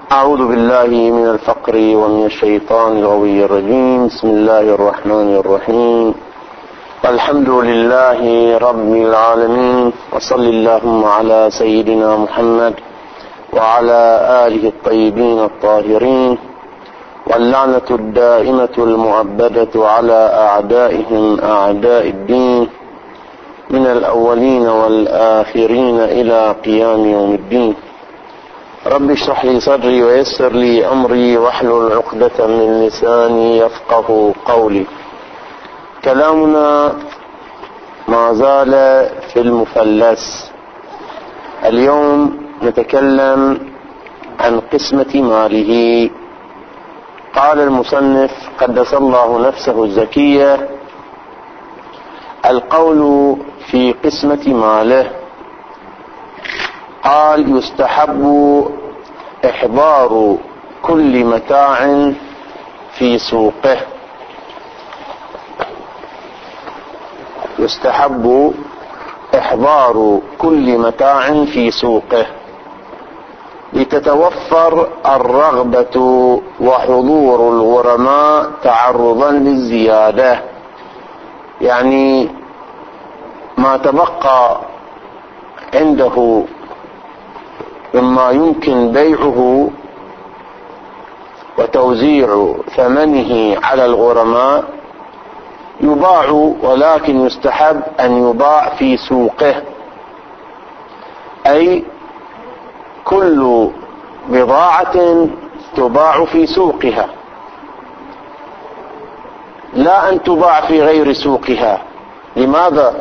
أعوذ بالله من الفقر ومن الشيطان الغوي الرجيم. بسم الله الرحمن الرحيم. الحمد لله رب العالمين، وصل اللهم على سيدنا محمد وعلى آله الطيبين الطاهرين، واللعنة الدائمة المؤبدة على أعدائهم أعداء الدين من الأولين والآخرين إلى قيام يوم الدين. رب اشرح لي صدري ويسر لي أمري واحلل عقدة من لساني يفقه قولي. كلامنا ما زال في المفلس. اليوم نتكلم عن قسمة ماله. قال المصنف قدس الله نفسه الزكية: القول في قسمة ماله. قال: يستحب إحضار كل متاع في سوقه. يستحب إحضار كل متاع في سوقه لتتوفر الرغبة وحضور الغرماء تعرضا للزيادة. يعني ما تبقى عنده مما يمكن بيعه وتوزيع ثمنه على الغرماء يباع، ولكن يستحب أن يباع في سوقه، أي كل بضاعة تباع في سوقها، لا أن تباع في غير سوقها. لماذا؟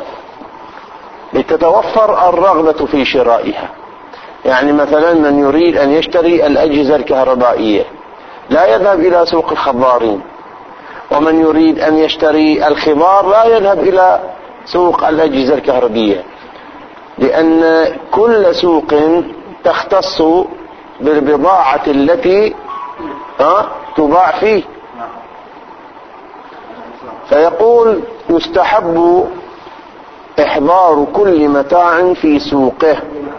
لتتوفر الرغبة في شرائها. يعني مثلا من يريد أن يشتري الأجهزة الكهربائية لا يذهب إلى سوق الخضارين، ومن يريد أن يشتري الخضار لا يذهب إلى سوق الأجهزة الكهربائية، لأن كل سوق تختص بالبضاعة التي تباع فيه. فيقول: يستحب إحضار كل متاع في سوقه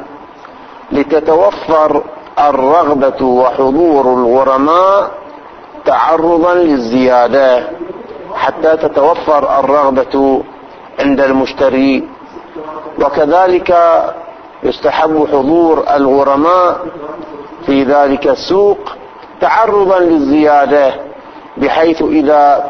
لتتوفر الرغبة وحضور الغرماء تعرضا للزيادة، حتى تتوفر الرغبة عند المشتري. وكذلك يستحب حضور الغرماء في ذلك السوق تعرضا للزيادة، بحيث إذا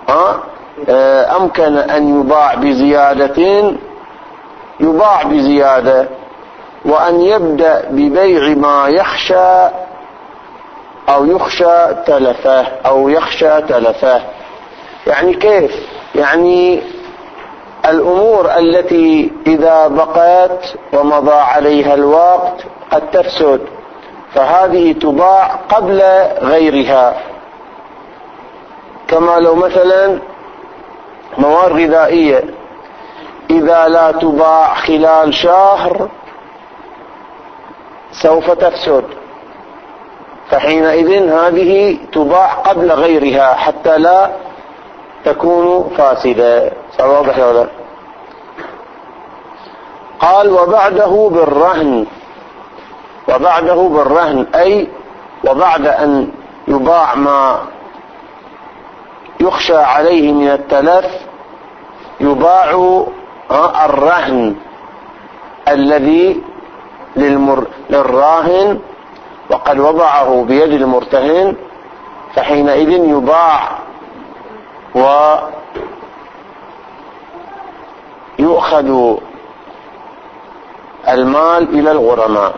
أمكن أن يباع بزيادة يباع بزيادة، وأن يبدأ ببيع ما يخشى أو يخشى تلفه أو يخشى تلفه. يعني كيف؟ يعني الأمور التي إذا بقيت ومضى عليها الوقت قد تفسد، فهذه تباع قبل غيرها. كما لو مثلا مواد غذائية إذا لا تباع خلال شهر سوف تفسد، فحينئذ هذه تباع قبل غيرها حتى لا تكون فاسدة. واضح ولا؟ قال: وبعده بالرهن. وبعده بالرهن أي وبعد أن يباع ما يخشى عليه من التلف يباع الرهن الذي للراهن وقد وضعه بيد المرتهن، فحينئذ يباع ويؤخذ المال إلى الغرماء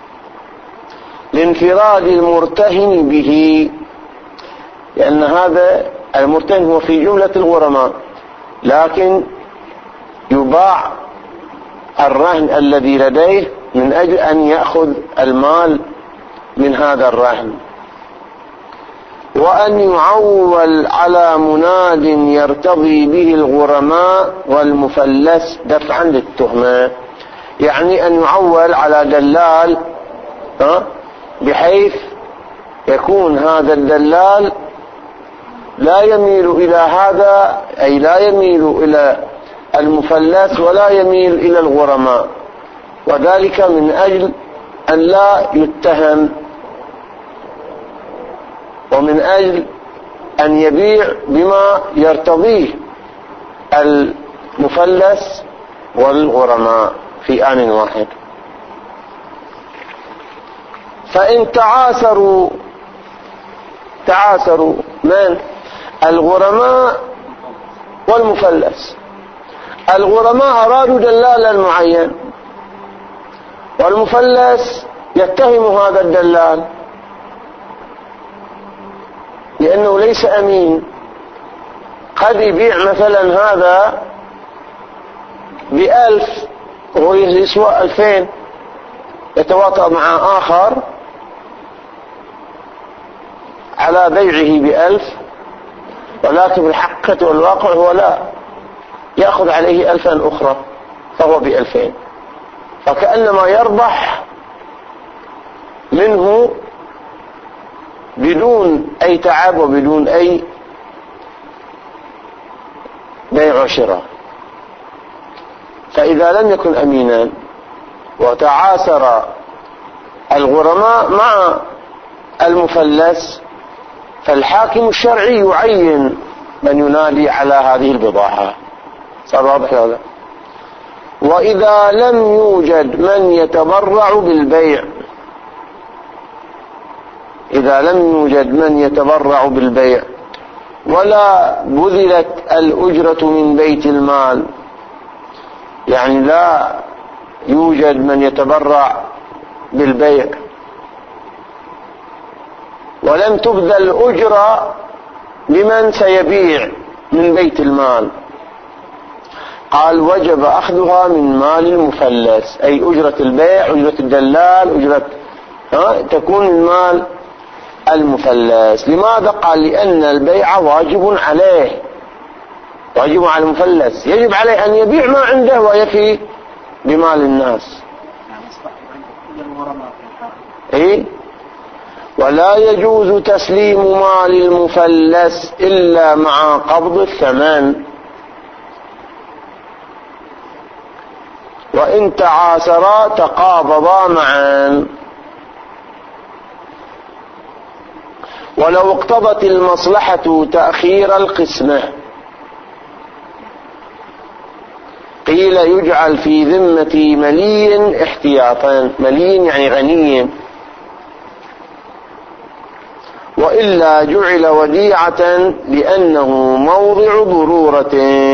لانفراد المرتهن به، لأن هذا المرتهن هو في جملة الغرماء، لكن يباع الرهن الذي لديه من أجل أن يأخذ المال من هذا الرهن. وأن يعول على مناد يرتضي به الغرماء والمفلس دفعا للتهمة. يعني أن يعول على دلال بحيث يكون هذا الدلال لا يميل إلى هذا، أي لا يميل إلى المفلس ولا يميل إلى الغرماء، وذلك من أجل أن لا يتهم أجل أن يبيع بما يرتضيه المفلس والغرماء في آن واحد. فإن تعاسروا من الغرماء والمفلس، الغرماء أرادوا دلالا معين والمفلس يتهم هذا الدلال لأنه ليس أمين، قد يبيع مثلا هذا ب1000 وهو يسوى 2000، يتواطأ مع آخر على بيعه ب1000، ولكن الحقيقة والواقع هو لا، يأخذ عليه 1000 أخرى فهو ب2000، فكأنما يربح منه بدون أي تعب وبدون أي بيع وشراء. فإذا لم يكن أمينا وتعاسر الغرماء مع المفلس فالحاكم الشرعي يعين من ينادي على هذه البضاعة. صار واضح هذا؟ وإذا لم يوجد من يتبرع بالبيع، إذا لم يوجد من يتبرع بالبيع ولا بذلت الأجرة من بيت المال، يعني لا يوجد من يتبرع بالبيع ولم تبذل أجرة لمن سيبيع من بيت المال، قال وجب أخذها من مال المفلس، أي أجرة البيع، أجرة الدلال، أجرة تكون من مال المفلس. لماذا؟ قال لأن البيع واجب عليه، واجب على المفلس، يجب عليه أن يبيع ما عنده ويفي بمال الناس. إيه؟ ولا يجوز تسليم مال المفلس إلا مع قبض الثمن. وإن تعاسرا تقابضا معا، ولو اقتضت المصلحة تأخير القسمة قيل يجعل في ذمة ملي احتياطا، ملي يعني غني، وإلا جعل وديعة لأنه موضع ضرورة.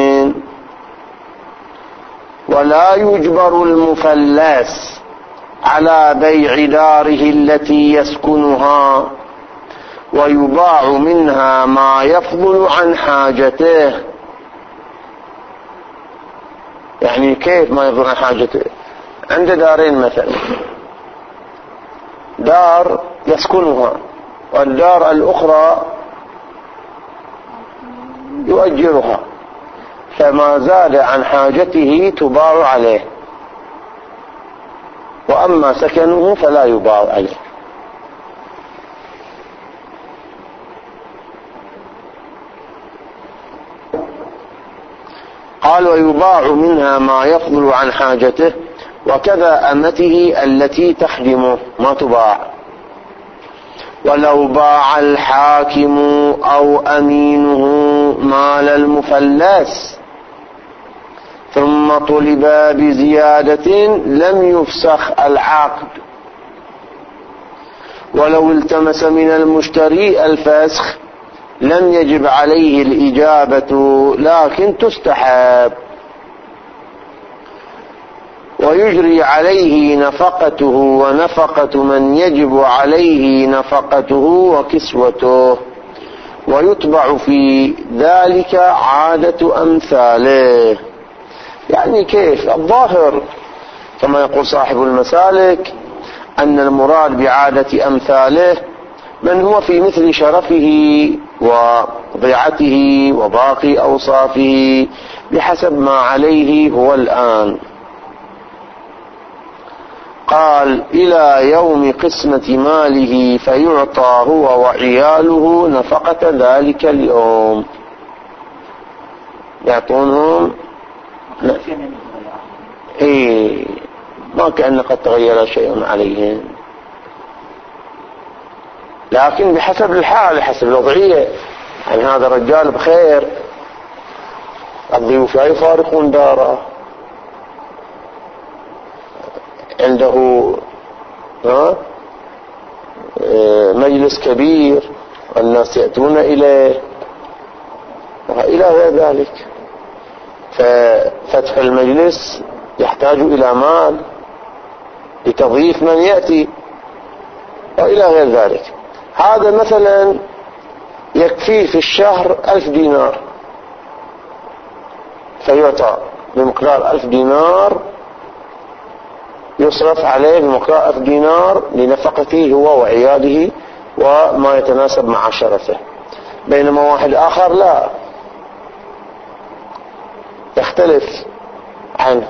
ولا يجبر المفلس على بيع داره التي يسكنها، ويباع منها ما يفضل عن حاجته. يعني كيف ما يفضل عن حاجته؟ عنده دارين مثلا، دار يسكنها والدار الأخرى يؤجرها، فما زاد عن حاجته تباع عليه، وأما سكنه فلا يباع عليه. قال ويباع منها ما يفضل عن حاجته، وكذا أمته التي تخدمه ما تباع. ولو باع الحاكم أو أمينه مال المفلس ثم طلب بزيادة لم يفسخ العقد، ولو التمس من المشتري الفسخ لم يجب عليه الإجابة لكن تستحب، ويجري عليه نفقته ونفقة من يجب عليه نفقته وكسوته، ويتبع في ذلك عادة أمثاله. يعني كيف؟ الظاهر كما يقول صاحب المسالك أن المراد بعادة أمثاله من هو في مثل شرفه وضيعته وباقي أوصافه بحسب ما عليه هو الآن. قال إلى يوم قسمة ماله فيعطى هو وعياله نفقة ذلك اليوم، يعطونهم إيه ما كأن قد تغير شيء عليهم. لكن بحسب الحال، حسب الوضعية. يعني هذا رجال بخير، الضيوف لا يفارقون داره، عنده مجلس كبير والناس يأتون إليه إلى غير ذلك. ففتح المجلس يحتاج إلى مال لتضييف من يأتي وإلى غير ذلك. هذا مثلا يكفيه في الشهر 1000 دينار، فيعطى بمقدار 1000 دينار، يصرف عليه بمقدار 1000 دينار لنفقته هو وعياله وما يتناسب مع شرفه. بينما واحد آخر لا، يختلف عنه،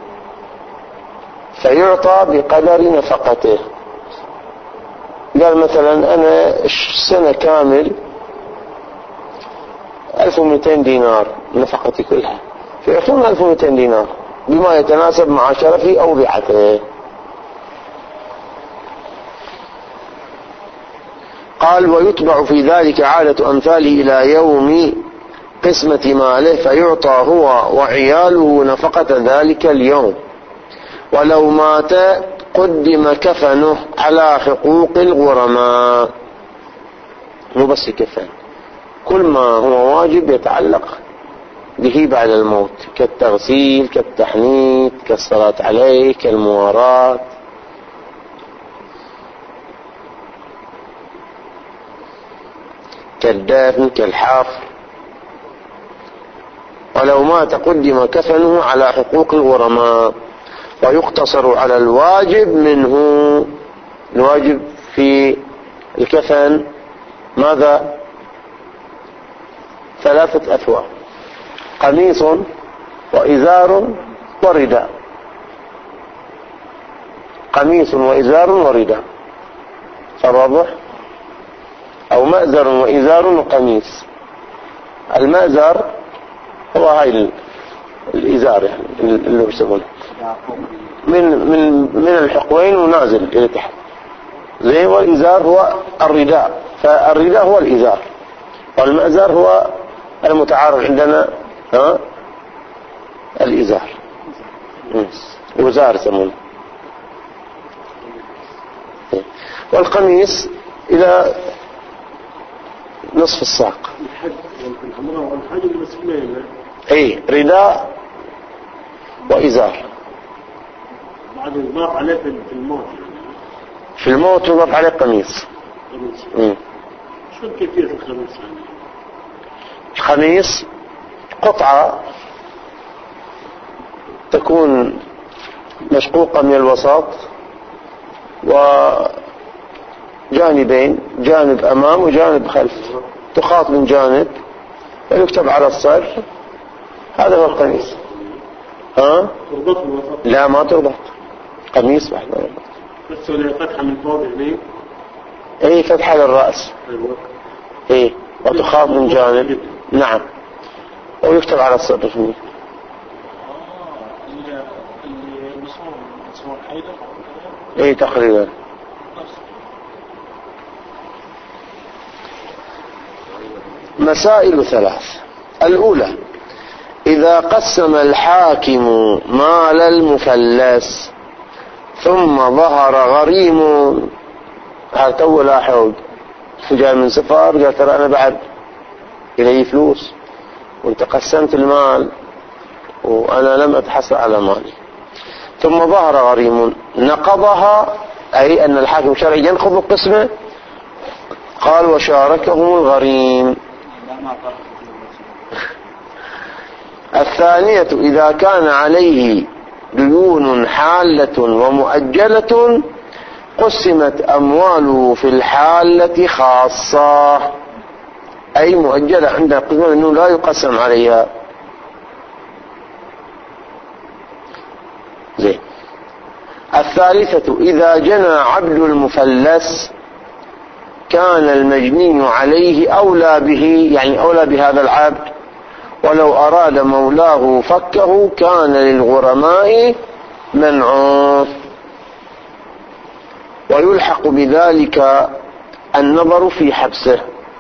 فيعطى بقدر نفقته. قال مثلا أنا سنة كامل 1200 دينار نفقتي كلها، فيعطون 1200 دينار بما يتناسب مع شرفه أو بيعته. قال ويتبع في ذلك عادة أمثاله إلى يوم قسمة ماله، فيعطى هو وعياله نفقة ذلك اليوم. ولو مات قدم كفنه على حقوق الغرماء. مو بس كفن، كل ما هو واجب يتعلق به بعد الموت، كالتغسيل، كالتحنيط، كالصلاة عليه، كالمواراة. كالدفن، كالحفر. ولو مات قدم كفنه على حقوق الغرماء، ويقتصر على الواجب منه. الواجب في الكفن ماذا؟ 3 أثواب: قميص وإزار ورداء. قميص وإزار ورداء، فواضح؟ أو مأزر وإزار وقميص. المأزر هو هاي الإزار، يعني اللي يسمونه من الحقوين ونازل إلى تحت زي. والإزار هو الرداء، فالرداء هو الإزار، والمأزر هو المتعارف عندنا الإزار، وزار يسمونه. والقميص إلى نصف الساق. اي رداء وإزار. بعد يضاف عليه في الموت، في الموت يضاف عليه قميص. شو كيفية الخميس؟ الخميس قطعة تكون مشقوقة من الوسط وجانبين، جانب أمام وجانب خلف، تخاط من جانب ويكتب على الصدر. هذا هو القميص. تربط الوسط؟ لا، ما تربط، قميص واحد. بس ولا فتحة من فوق يعني؟ اي، فتحة للرأس. اي، وتخاط من جانب. نعم، ويكتب على الصدر. اللي مصور حيدر؟ اي تقريبا. مسائل 3. الأولى: إذا قسم الحاكم مال المفلس ثم ظهر غريم. هذا تو لاحظ، جاء من سفر قال ترى أنا بعد إلي فلوس وانت قسمت المال وأنا لم أتحصل على مالي. ثم ظهر غريم نقضها، أي أن الحاكم الشرعي ينقض القسمة. قال وشاركهم الغريم. الثانية: إذا كان عليه ديون حالة ومؤجلة قسمت أمواله في الحالة خاصة، أي مؤجلة عند القسمة أنه لا يقسم عليها. زين. الثالثة: إذا جنى عبد المفلس كان المجني عليه أولى به، يعني أولى بهذا العبد، ولو أراد مولاه فكه كان للغرماء منعه. ويلحق بذلك النظر في حبسه.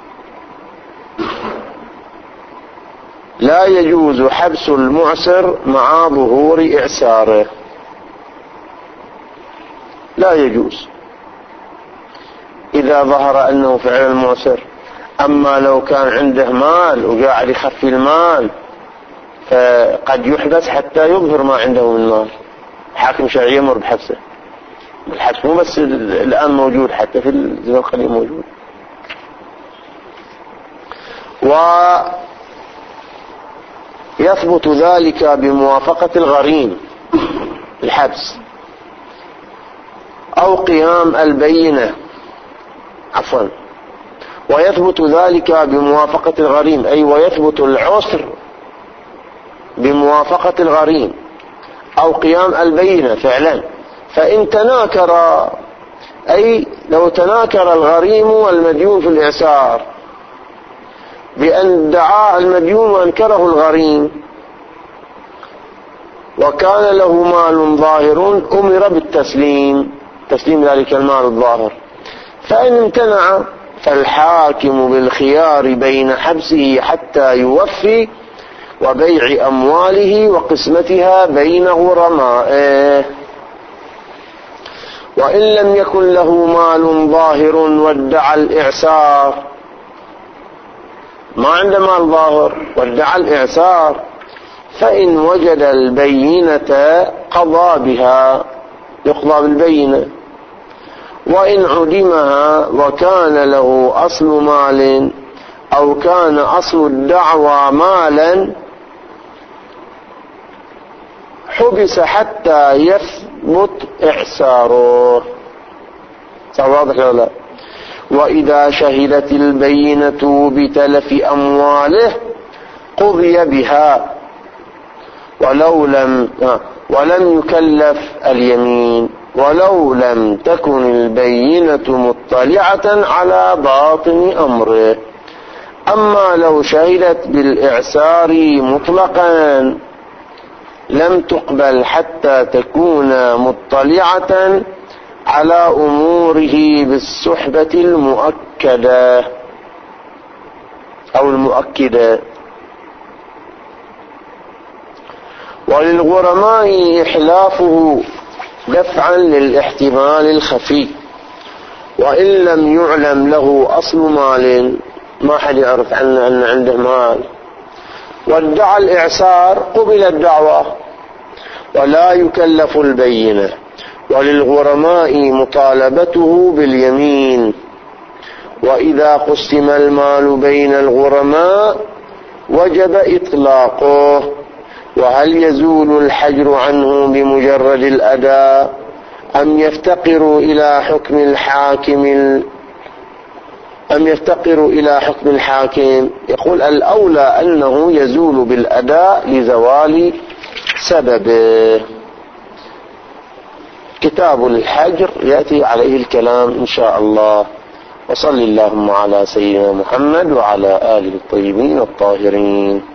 لا يجوز حبس المعسر مع ظهور إعساره، لا يجوز إذا ظهر أنه فعلا معسر. أما لو كان عنده مال وقاعد يخفي المال فقد يحبس حتى يظهر ما عنده من مال، حاكم شرعي يمر بحبسه. الحبس مو بس الآن موجود، حتى في الزمن القديم موجود. ويثبت ذلك بموافقة الغريم الحبس أو قيام البينة، عفوا، ويثبت ذلك بموافقة الغريم، أي ويثبت العسر بموافقة الغريم أو قيام البينة فعلا. فإن تناكر، أي لو تناكر الغريم والمديون في الإعسار بأن ادعى المديون وأنكره الغريم وكان له مال ظاهر، أمر بالتسليم، تسليم ذلك المال الظاهر. فإن امتنع فالحاكم بالخيار بين حبسه حتى يوفي وبيع أمواله وقسمتها بين غرمائه. وإن لم يكن له مال ظاهر وادعى الإعسار، ما عنده مال ظاهر وادعى الإعسار، فإن وجد البينة قضى بها، يقضى بالبينة. وإن عدمها وكان له أصل مال أو كان أصل الدعوى مالا حبس حتى يثبت إعساره. واضح ولا لا؟ وإذا شهدت البينة بتلف أمواله قضي بها ولم يكلف اليمين، ولو لم تكن البينة مطلعة على باطن أمره. أما لو شهدت بالإعسار مطلقا لم تقبل حتى تكون مطلعة على أموره بالسحبة المؤكدة أو المؤكدة. وللغرماء إحلافه دفعا للاحتمال الخفي، وإن لم يعلم له أصل مال، ما حد يعرف عنه أن عنده مال، وادعى الإعسار قبل الدعوة ولا يكلف البينة. وللغرماء مطالبته باليمين. وإذا قسم المال بين الغرماء وجب إطلاقه. وهل يزول الحجر عنه بمجرد الأداء أم يفتقر إلى حكم الحاكم؟ يقول الأولى أنه يزول بالأداء لزوال سببه. كتاب الحجر يأتي عليه الكلام إن شاء الله. وصل اللهم على سيدنا محمد وعلى آله الطيبين الطاهرين.